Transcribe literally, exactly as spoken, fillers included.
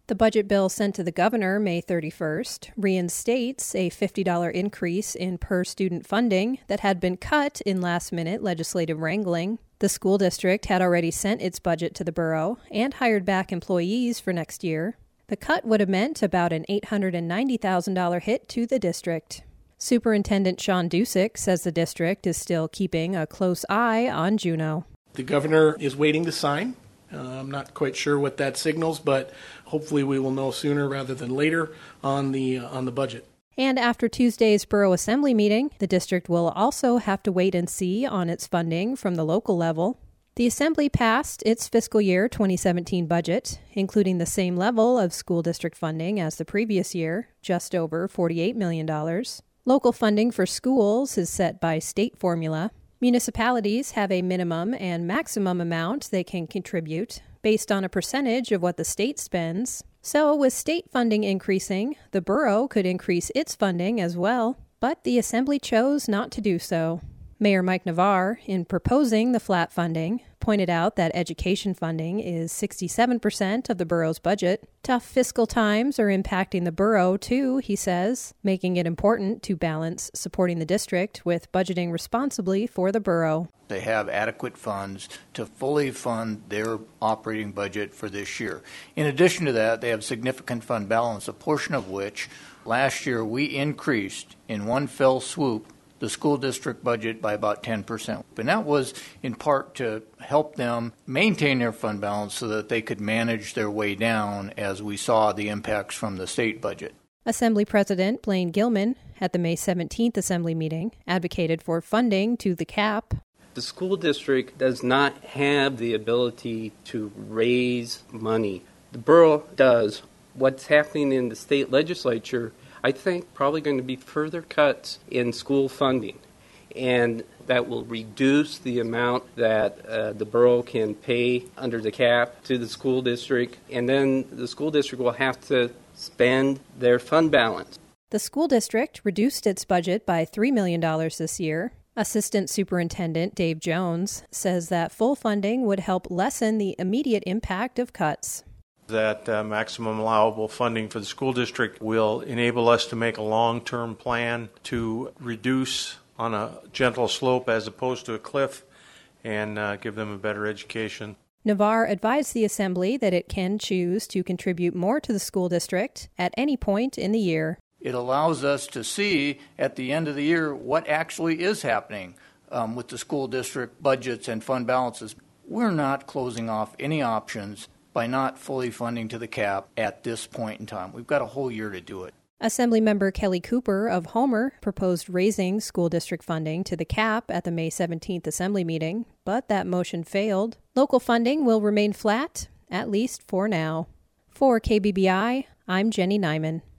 The budget bill sent to the governor May thirty-first reinstates a fifty dollars increase in per-student funding that had been cut in last-minute legislative wrangling. The school district had already sent its budget to the borough and hired back employees for next year. The cut would have meant about an eight hundred ninety thousand dollars hit to the district. Superintendent Sean Dusick says the district is still keeping a close eye on Juneau. The governor is waiting to sign. Uh, I'm not quite sure what that signals, but hopefully we will know sooner rather than later on the uh, on the budget. And after Tuesday's Borough Assembly meeting, the district will also have to wait and see on its funding from the local level. The Assembly passed its fiscal year twenty seventeen budget, including the same level of school district funding as the previous year, just over forty-eight million dollars. Local funding for schools is set by state formula. Municipalities have a minimum and maximum amount they can contribute based on a percentage of what the state spends. So with state funding increasing, the borough could increase its funding as well, but the Assembly chose not to do so. Mayor Mike Navarre, in proposing the flat funding, pointed out that education funding is sixty-seven percent of the borough's budget. Tough fiscal times are impacting the borough, too, he says, making it important to balance supporting the district with budgeting responsibly for the borough. They have adequate funds to fully fund their operating budget for this year. In addition to that, they have significant fund balance, a portion of which last year we increased in one fell swoop the school district budget by about ten percent. And that was in part to help them maintain their fund balance so that they could manage their way down as we saw the impacts from the state budget. Assembly President Blaine Gilman, at the May seventeenth Assembly meeting, advocated for funding to the cap. The school district does not have the ability to raise money. The borough does. What's happening in the state legislature, I think probably going to be further cuts in school funding, and that will reduce the amount that uh, the borough can pay under the cap to the school district, and then the school district will have to spend their fund balance. The school district reduced its budget by three million dollars this year. Assistant Superintendent Dave Jones says that full funding would help lessen the immediate impact of cuts. That uh, maximum allowable funding for the school district will enable us to make a long-term plan to reduce on a gentle slope as opposed to a cliff and uh, give them a better education. Navarre advised the Assembly that it can choose to contribute more to the school district at any point in the year. It allows us to see at the end of the year what actually is happening um, with the school district budgets and fund balances. We're not closing off any options by not fully funding to the cap at this point in time. We've got a whole year to do it. Assemblymember Kelly Cooper of Homer proposed raising school district funding to the cap at the May seventeenth Assembly meeting, but that motion failed. Local funding will remain flat, at least for now. For K B B I, I'm Jenny Nyman.